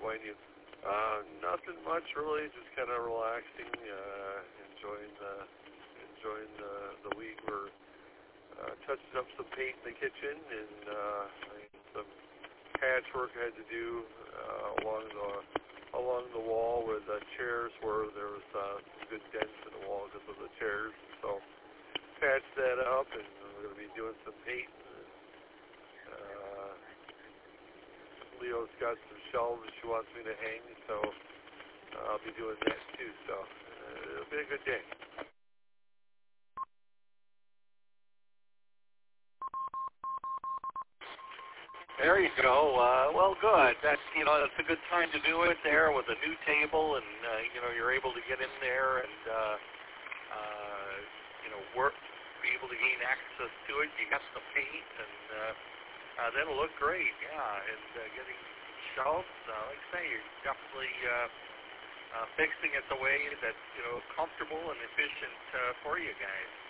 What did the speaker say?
find you? Nothing much really, just kind of relaxing, enjoying the week. We're touching up some paint in the kitchen, and some patchwork I had to do along the wall with chairs where there was some good dents in the wall because of the chairs. So patched that up, and we're going to be doing some paint. Leo's got some shelves she wants me to hang, so I'll be doing that too. So it'll be a good day. There you go. Well, good. That's that's a good time to do it there with a new table, and you're able to get in there and work, be able to gain access to it. You got the paint, and that'll look great. Yeah, and getting shelves, like I say, you're definitely fixing it the way that's comfortable and efficient for you guys.